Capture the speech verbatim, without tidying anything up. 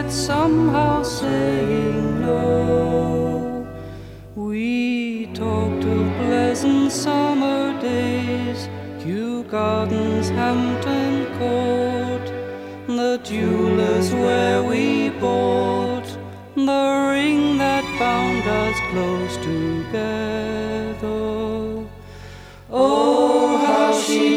yet somehow saying no. We talked of pleasant summer days, Kew Gardens, Hampton Court, the jewelers where we bought the ring that bound us close together. Oh,